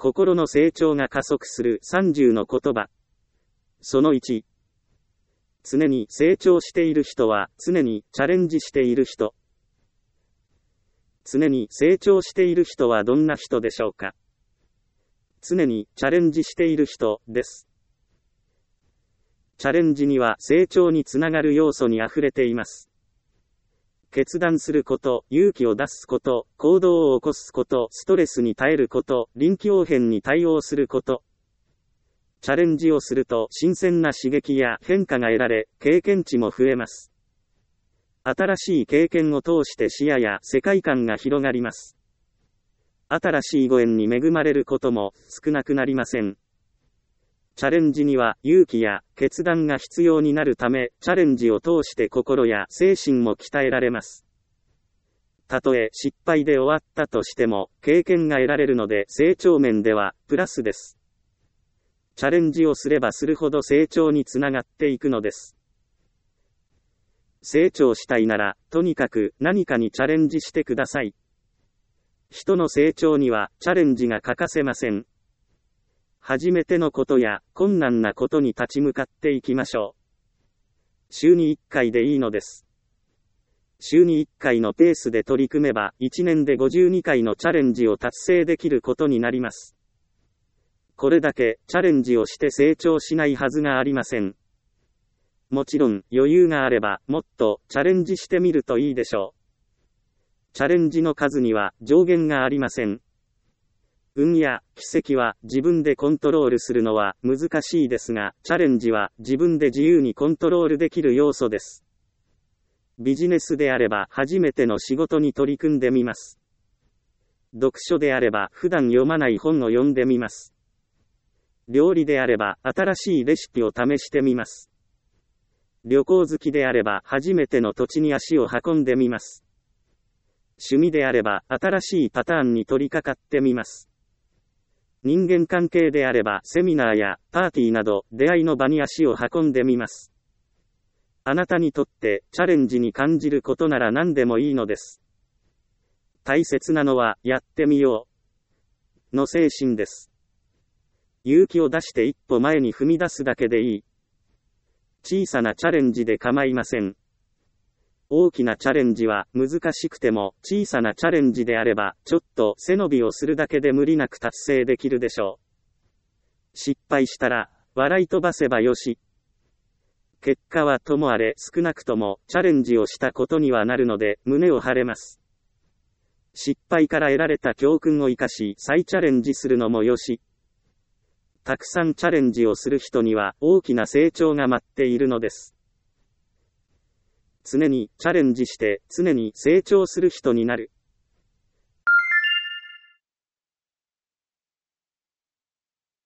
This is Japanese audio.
心の成長が加速する30の言葉。その1。常に成長している人は常にチャレンジしている人。常に成長している人はどんな人でしょうか。常にチャレンジしている人です。チャレンジには成長につながる要素にあふれています。決断すること、勇気を出すこと、行動を起こすこと、ストレスに耐えること、臨機応変に対応すること。チャレンジをすると新鮮な刺激や変化が得られ、経験値も増えます。新しい経験を通して視野や世界観が広がります。新しいご縁に恵まれることも少なくなりません。チャレンジには勇気や決断が必要になるため、チャレンジを通して心や精神も鍛えられます。たとえ失敗で終わったとしても、経験が得られるので成長面ではプラスです。チャレンジをすればするほど成長につながっていくのです。成長したいなら、とにかく何かにチャレンジしてください。人の成長にはチャレンジが欠かせません。初めてのことや困難なことに立ち向かっていきましょう。週に1回でいいのです。週に1回のペースで取り組めば1年で52回のチャレンジを達成できることになります。これだけチャレンジをして成長しないはずがありません。もちろん余裕があればもっとチャレンジしてみるといいでしょう。チャレンジの数には上限がありません。運や奇跡は自分でコントロールするのは難しいですが、チャレンジは自分で自由にコントロールできる要素です。ビジネスであれば初めての仕事に取り組んでみます。読書であれば普段読まない本を読んでみます。料理であれば新しいレシピを試してみます。旅行好きであれば初めての土地に足を運んでみます。趣味であれば新しいパターンに取り掛かってみます。人間関係であればセミナーやパーティーなど出会いの場に足を運んでみます。あなたにとってチャレンジに感じることなら何でもいいのです。大切なのはやってみようの精神です。勇気を出して一歩前に踏み出すだけでいい。小さなチャレンジで構いません。大きなチャレンジは難しくても小さなチャレンジであればちょっと背伸びをするだけで無理なく達成できるでしょう。失敗したら笑い飛ばせばよし。結果はともあれ少なくともチャレンジをしたことにはなるので胸を張れます。失敗から得られた教訓を生かし再チャレンジするのもよし。たくさんチャレンジをする人には大きな成長が待っているのです。常にチャレンジして常に成長する人になる。